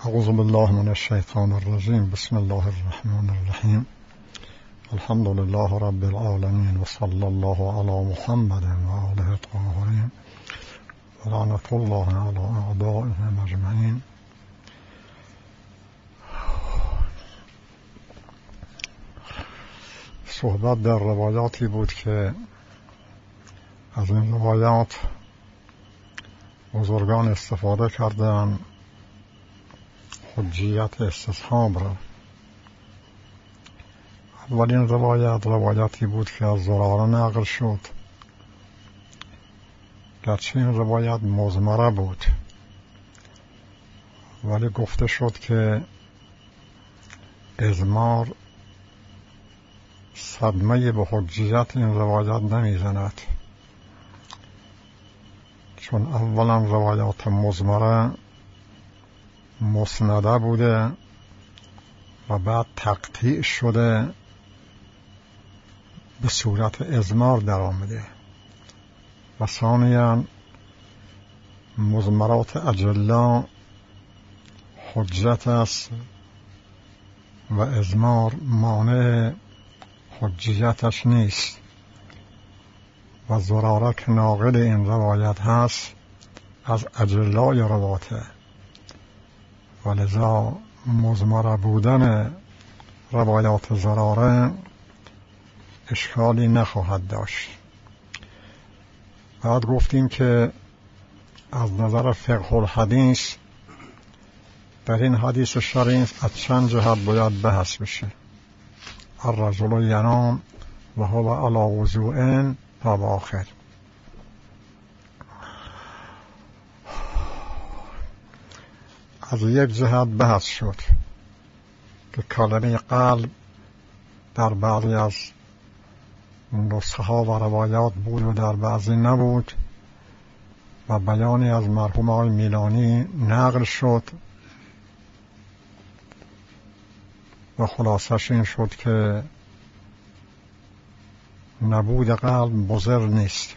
اعوذ بالله من الشیطان الرجیم. بسم الله الرحمن الرحیم. الحمد لله رب العالمین و صلی الله علی محمد و آله الطاهرین و لعنة الله علی اعدائهم اجمعین. صحبت در روایاتی بود که از این روایات بزرگان استفاده کردن حجیت استصحاب را. اولین روایتی بود که از زراره نقل شد، گرچه این روایت مضمره بود ولی گفته شد که اضمار صدمه به حجیت این روایت نمیزند، چون اولا روایات مضمره مسنده بوده و بعد تقطیع شده به صورت اضمار در آمده و ثانیاً مضمرات اجلا حجت است و اضمار مانع حجیتش نیست و زراره که ناقل این روایت هست از اجلای رواته و لذا مضمره بودن روایات زراره اشکالی نخواهد داشت. بعد گفتیم که از نظر فقه الحدیث در این حدیث شریف از چند جهت باید بحث بشه. الرجل ینام و هو علی وضوء تا آخر. از یک جهت بحث شد که کلمه قلب در بعضی از نسخه ها و روایات بود و در بعضی نبود و بیانی از مرحوم آقای میلانی نقل شد و خلاصش این شد که نبود قلب مضر نیست.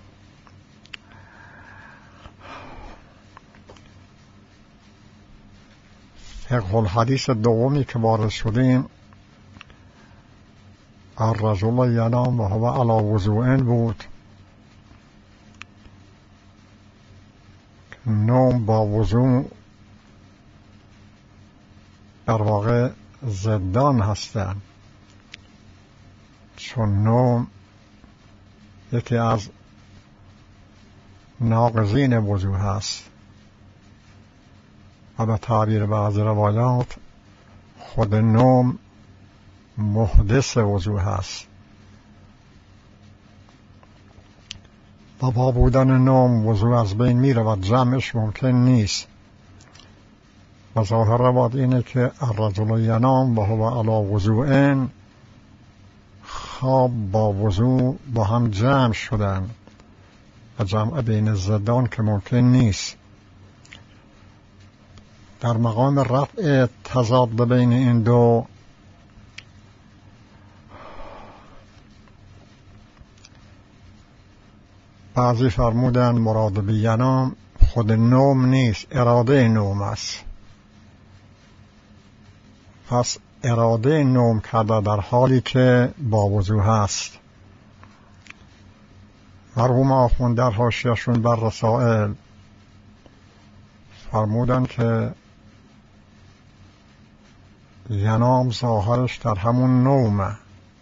فقه الحدیث دومی که وارد شدیم الرجل ینام و هو علی وضوء بود. نوم با وضوء در واقع ضدان هستند، چون نوم یکی از ناقضین وضوء هست و به تعبیر بعض روایات خود نوم محدث وضوء هست و با بودن نوم وضوء از بین میره و جمعش ممکن نیست و ظاهر روایت اینه که الرجل ینام و هو علی وضوء خواب با وضوء با هم جمع شدن و جمع بین ضدان که ممکن نیست. در مقام رفع تضاد بین این دو بعضی فرمودن مراد به ینام خود نوم نیست، اراده نوم است. پس اراده نوم کرده در حالی که با وضوء هست. مرحوم آخوند در حاشیه‌شون بر رسائل فرمودن که ینام ظاهرش در همون نومه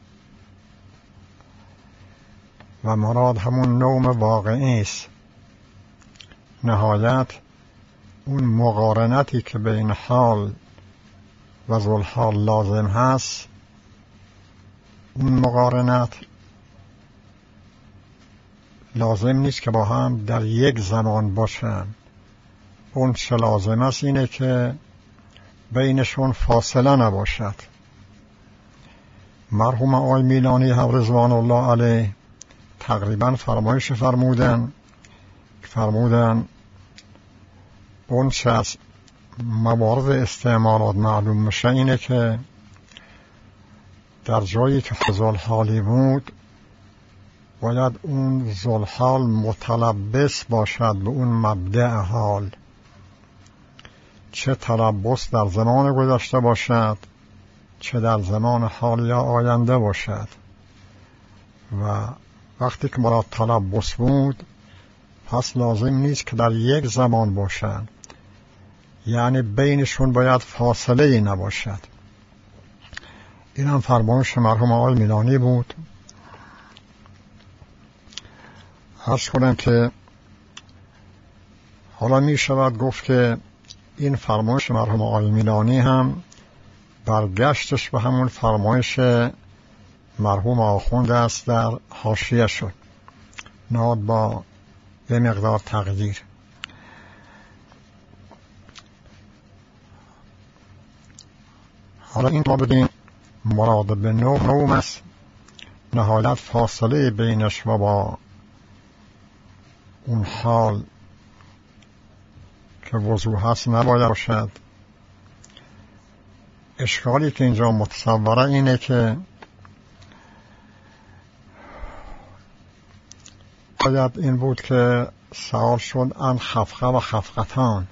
و مراد همون نوم واقعی است. نهایت اون مقارنتی که بین حال و ذوالحال لازم هست، اون مقارنت لازم نیست که با هم در یک زمان باشن. اون چه لازم است اینه که بینشون فاصله نباشد. مرحوم آقای میلانی رضوان الله علیه تقریبا فرمایش فرمودن اون چه از موارد استعمالات معلوم میشه اینه که در جایی که ذوالحالی بود باید اون ذوالحال متلبس باشد به اون مبدأ حال چه تلبس در زمان گذشته باشد چه در زمان حال یا آینده باشد. و وقتی که مراد تلبس بود پس لازم نیست که در یک زمان باشد، یعنی بینشون باید فاصله ای نباشد. این هم فرمایش مرحوم آقای میلانی بود. عرض کنم که حالا می شود گفت که این فرمایش مرحوم آقای میلانی هم برگشتش به همون فرمایش مرحوم آخوند است در حاشیه شد، ناد با یه مقدار تغییر. حالا این ما بدیم مراد به نوم است نهایت فاصله بینش و با اون حال که وضوح هست نباید باشد. اشکالی که اینجا متصوره اینه که باید این بود که سوال شد ان خفقه و خفقتان.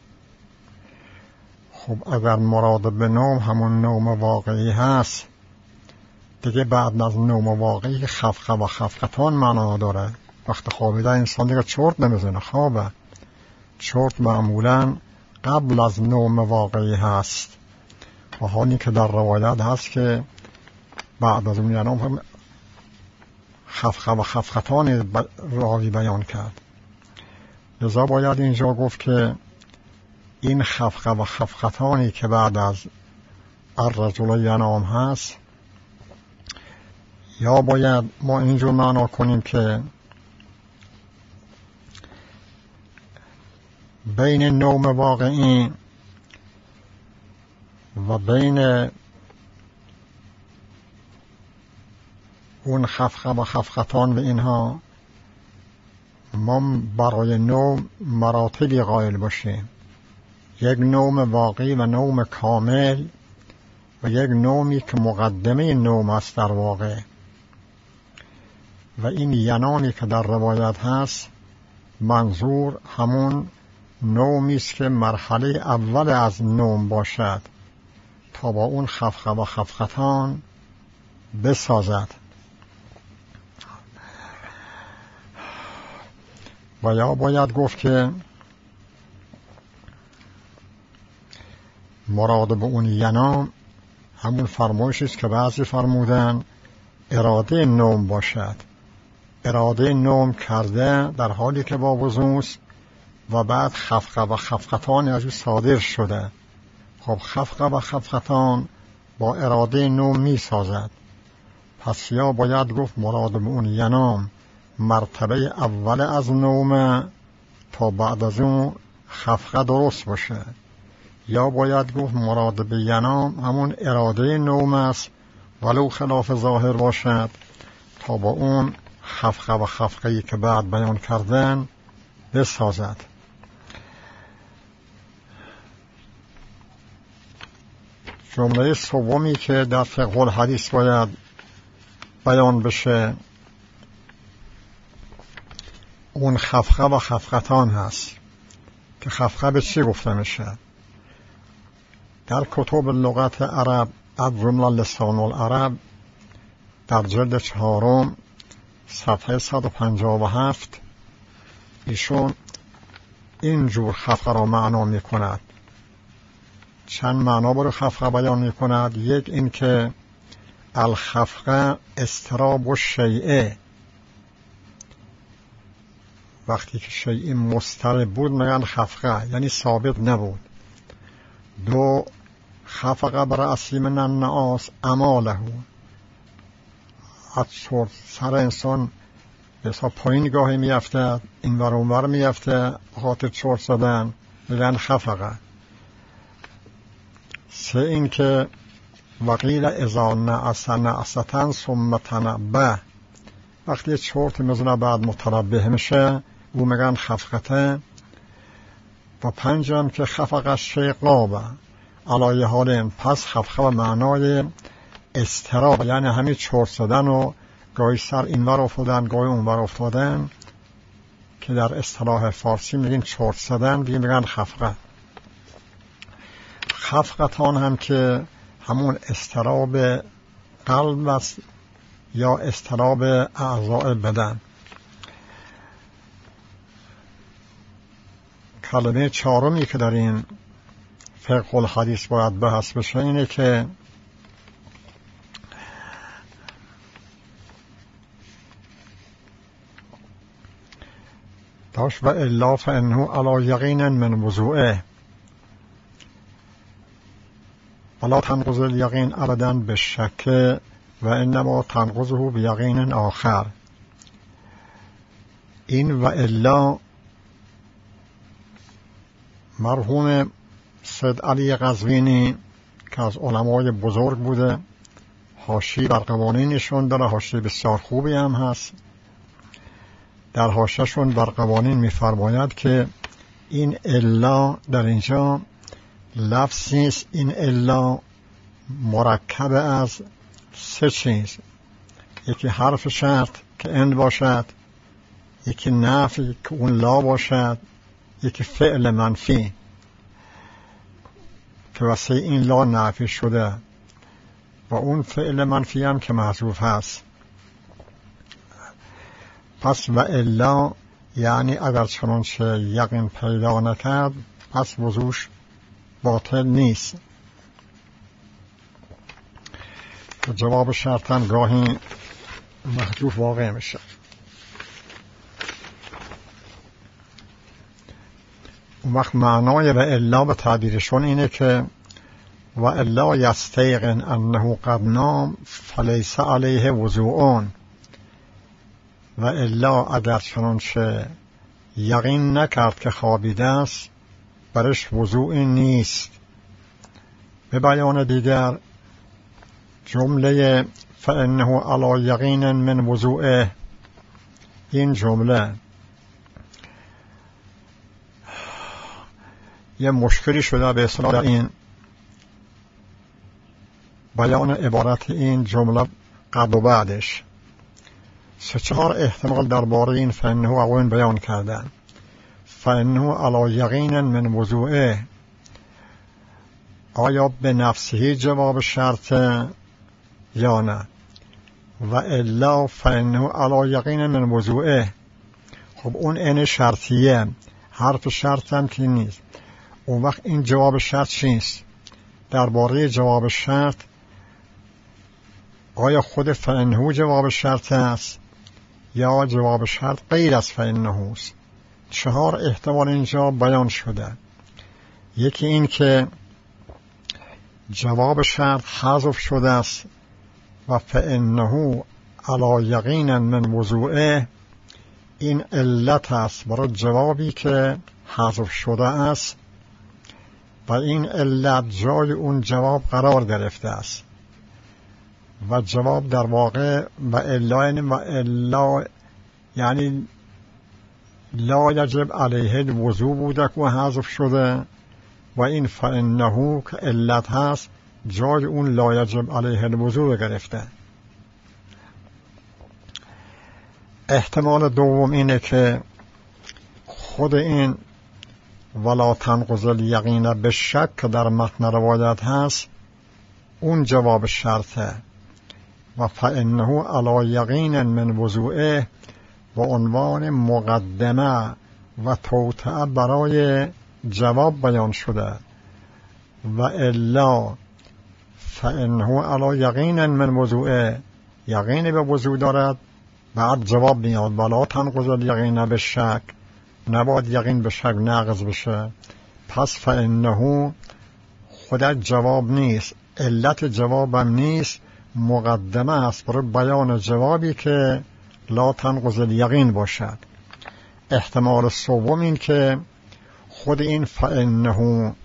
خب اگر مراد به نوم همون نوم واقعی هست دیگه بعد از نوم واقعی خفقه و خفقتان معنا داره. وقت خوابیده انسان دیگه چرت نمیزنه، خوابه. چرت معمولا قبل از نوم واقعی هست و حالی که در روایت هست که بعد از اون نوم هم خفقه و خفقتان راوی بیان کرد. لذا باید اینجا گفت که این خفقه و خفقتانی که بعد از الرجل ینام هست، یا باید ما اینجور معنا کنیم که بین نوم واقعی و بین اون خفقه و خفقتان و اینها ما برای نوم مراتبی قائل باشیم. یک نوم واقعی و نوم کامل و یک نومی که مقدمه نوم است در واقع. و این ینامی که در روایت هست منظور همون نومی است که مرحله اول از نوم باشد تا با اون خفقه و خفقتان بسازد. و یا باید گفت که مراد به اون ینام همون فرمایشی است که بعضی فرمودن اراده نوم باشد. اراده نوم کرده در حالی که با وضوء است و بعد خفقه و خفقتان از او صادر شده. خب خفقه و خفقتان با اراده نوم می سازد. پس یا باید گفت مراد به اون ینام مرتبه اول از نوم تا بعد از اون خفقه درست باشه، یا باید گفت مراد به ینام همون اراده نوم است ولو خلاف ظاهر باشد تا با اون خفقه و خفقه‌ای که بعد بیان کردن بسازد. جمله سومی که در فقه الحدیث باید بیان بشه اون خفقه و خفقتان هست که خفقه به چی گفته میشه؟ در کتب لغت عرب از جمله لسان العرب در جلد 4 صفحه 157 ایشون اینجور خفقه را معنا می کند. چند معنا برای خفقه بیان می کند. یک این که الخفقه اضطراب الشیء، وقتی که شیء مضطرب بود میگن خفقه، یعنی ثابت نبود. دو خفقه برأسی من النعاس اماله، از سر انسان بسا پایین گاهی میفته این ور اون ور میفته خاطر چرت زدن میگن خفقه. سه این که وقیل اذا نعس نعستن ثم تنبه، وقتی چرت میزنه بعد متنبه میشه او میگن خفقته. و پنجم که خفقه شیقابه علایه حالیم، پس خفقه و معنای استراب، یعنی همین چرت زدن و گاهی سر این ور افتادن گاهی اون ور افتادن که در اصطلاح فارسی میگن چرت زدن، میگن خفقه. خفقتان هم که همون اضطراب قلب است یا اضطراب اعضاء بدن. کلمه چهارمی که در این فقه الحدیث باید بحث بشه اینه که داشت و الا فانه علی یقین من وضوعه ولا تنقض الیقین ابدا بالشک و انما تنقضه بیقین آخر. این و الا مرحوم سید علی قزوینی که از علمای بزرگ بوده، حاشیه بر قوانینشون داره، حاشیه بسیار خوبی هم هست. در حاشیه‌شون بر قوانین می‌فرماید که این الا در اینجا لفظی است، این الا مرکب از سه چیز: یکی حرف شرط که ان باشد، یکی نفی که اون لا باشد، یکی فعل منفی که واسه این لا نفی شده و اون فعل منفی هم که محذوف هست. پس و الا یعنی اگر چنانچه یقین پیدا نکرد پس وضوش باطل نیست. جواب شرط هم گاهی محذوف واقع میشه. اون وقت معنای و الا به تعبیرشون اینه که و الا یستیقن انه قد نام فلیس علیه وضوء، و الا اگر چنانچه یقین نکرد که خوابیده است برش وضوء نیست. به بیان دیگر جمله فانه علی یقین من وضوءه، این جمله یه مشکلی شده به اصطلاح در این بیان عبارت این جمله قبل و بعدش. سه چهار احتمال درباره این فانه اقوین بیان کردن. فانه علی یقین من وضوءه، آیا به نفسه جواب شرط یا نه؟ و الا فانه علی یقین من وضوءه، خب اون این شرطیه، حرف شرط هم که نیست. اون وقت این جواب شرط چیست؟ درباره جواب شرط آیا خود فانه جواب شرط است یا جواب شرط غیر از فانه است؟ چهار احتمال اینجا بیان شده. یکی این که جواب شرط حذف شده است و فانه علی یقین من وضوعه، این علت است برای جوابی که حذف شده است و این علت جای اون جواب قرار گرفته است و جواب در واقع و الا یعنی لا یجب علیه الوضوء بوده که حذف شده و این فانه که علت هست جای اون لا یجب علیه الوضوء گرفته. احتمال دوم اینه که خود این ولا تنقض الیقین بالشک که در متن روایت هست اون جواب شرطه و فانه علی یقین من وضوعه و عنوان مقدمه و توطئه برای جواب بیان شده. و الا فانه علی یقین من وضوعه، یقین به وضوع دارد، بعد جواب میاد ولا تنقض الیقین بالشک، نباید یقین به شک ناقض بشه. پس فانه خودت جواب نیست، علت جوابم نیست، مقدمه است برای بیان جوابی که لا تنقض الیقین باشد. احتمال سوم این که خود این فانه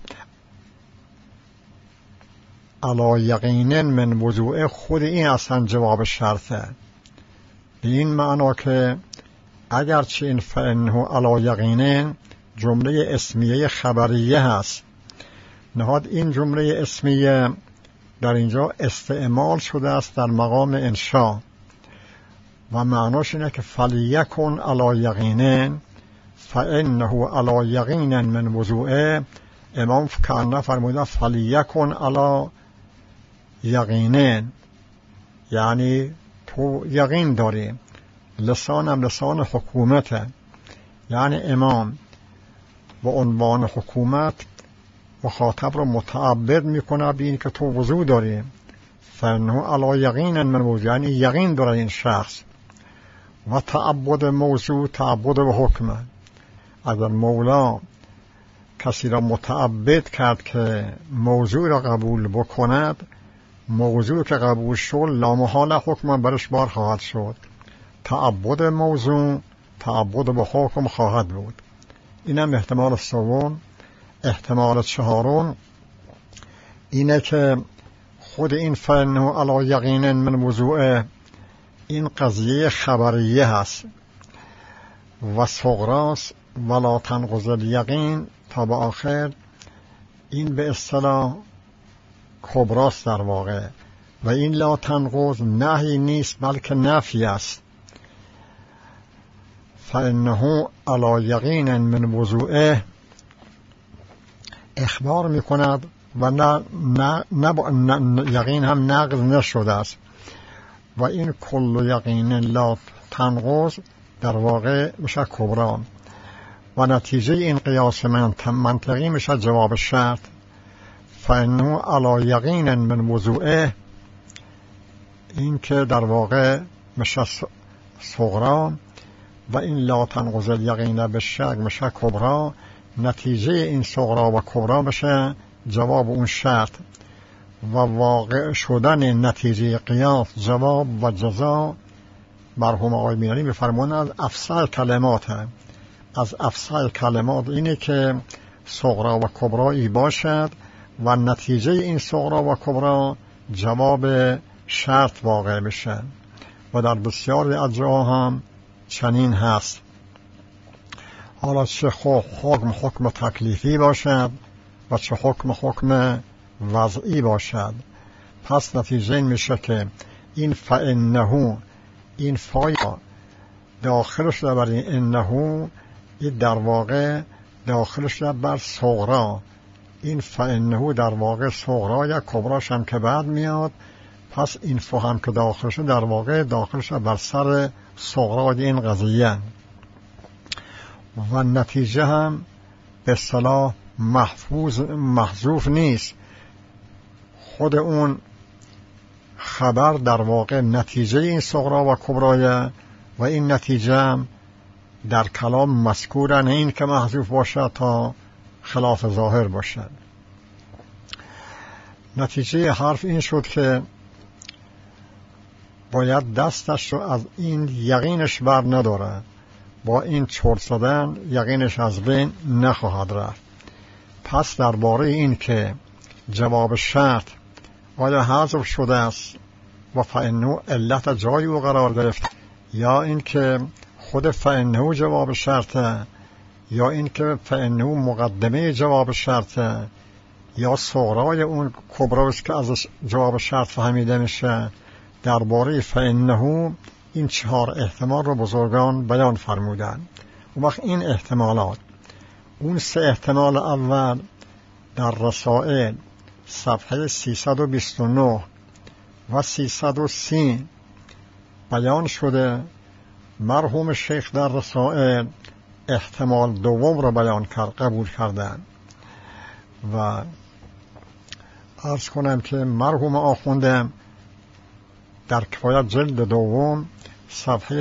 علی یقین من وضوعه، خود این اصلا جواب شرطه، به این معنا که اگرچه این فانه علی یقین جمله اسمیه خبریه هست، نهاد این جمله اسمیه در اینجا استعمال شده است در مقام انشاء و معناش اینه که فلیکن علی یقین فانه علی یقین من وضوعه، امام کانه فرمودن فلیکن علی یقینن، یعنی تو یقین داری. لسانم لسان حکومته، یعنی امام با عنوان حکومت مخاطب رو متعبد میکنه به این که تو وضو داری. فانه علی یقین من وضو، یعنی یقین داره این شخص. و تعبد موضوع تعبد به حکمه. اگر مولا کسی را متعبد کرد که موضوع را قبول بکند، موضوع که قبول شد لامحال حکم برش بار خواهد شد. تعبد موضوع تعبد به حکم خواهد بود. اینم احتمال سوم. احتمال چهارم اینه که خود این فانه علی یقین من وضوعه، این قضیه خبریه هست و صغراست ولا تنقض الیقین تا به آخر. این به اصطلاح کبراست در واقع، و این لا تنقض نهی نیست بلکه نفی است. فانه علی یقین من وضوعه اخبار میکند و یقین هم نقض نشده است. و این کل یقین لا تنقض در واقع میشه کبرا، و نتیجه این قیاس منطقی میشه جواب شرط. فانه علی یقین من وضوعه، این که در واقع میشه صغرا، و این لا تنقض الیقین بالشک میشه کبرا. نتیجه این صغرا و کبرا میشه جواب اون شرط، و واقع شدن نتیجه قیاس جواب و جزا مرحوم آقای مینانی میفرمون از افصح کلمات هم. از افصح کلمات اینه که صغرا و کبرایی باشد و نتیجه این صغرا و کبرا جواب شرط واقع میشه، و در بسیاری از جاها هم چنین هست. حالا چه حکم تکلیفی باشد و چه حکم وضعی باشد. پس نتیجه این میشه که این فانه، این فایا داخلش بر این انه، این در واقع داخلش بر صغرا. این فانه در واقع صغرا یا کبراش هم که بعد میاد. پس این فهم که داخلش در واقع داخلش بر سر صغرا این قضیه، و نتیجه هم به اصطلاح محذوف نیست. خود اون خبر در واقع نتیجه این صغرا و کبرایه، و این نتیجه هم در کلام مذکوره، نه این که محذوف باشه تا خلاف ظاهر باشه. نتیجه حرف این شد که باید دستش رو از این یقینش بر نداره، با این چرت زدن یقینش از بین نخواهد رفت. پس درباره این که جواب شرط آیا حذف شده است و فانه علت جایی او قرار گرفت، یا این که خود فانه جواب شرطه، یا این که فانه مقدمه جواب شرطه، یا صغرای اون کبراست که از جواب شرط فهمیده میشه، درباره فانه این 4 احتمال رو بزرگان بیان فرمودن. اون وقت این احتمالات، اون 3 احتمال اول در رسائل صفحه 329 و 330 بیان شده. مرحوم شیخ در رسائل احتمال دوم رو بیان کرد، قبول کردن. و عرض کنم که مرحوم آخوندم در کفایت جلد دوم صفحه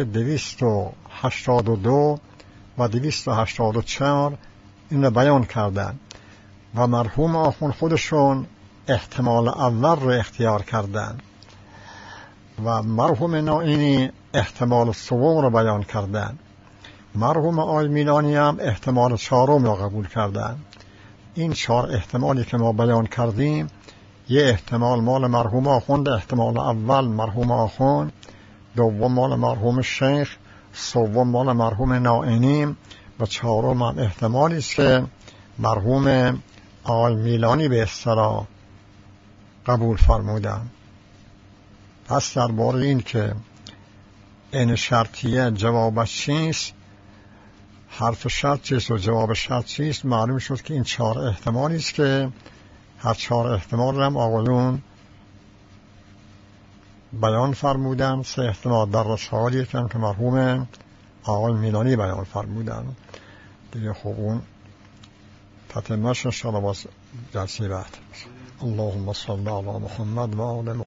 282 و 284 این رو بیان کردن، و مرحوم آخوند خودشون احتمال اول رو اختیار کردن، و مرحوم نائینی احتمال سوم رو بیان کردن. مرحوم آقای مینانی هم احتمال 4 رو قبول کردن. این 4 احتمالی که ما بیان کردیم، یه احتمال مال مرحوم آخوند، احتمال اول مرحوم آخوند، دوم مال مرحوم شیخ، سوم مال مرحوم نائینی، و 4م هم احتمالی است که مرحوم آقای میلانی به اصطلاح قبول فرمودن. پس درباره این که این شرطیه جوابش چیست، حرف شرط چیست و جواب شرط چیست، معلوم شد که این 4 احتمالی است که هر 4 احتمال هم آقایون بیان فرمودن. 3 احتمال در رساله که مرحوم آقای میلانی بیان فرمودن دیگه. خب اون تتمهش انشاءالله باز جلسه بعد. اللهم صل علی محمد و آل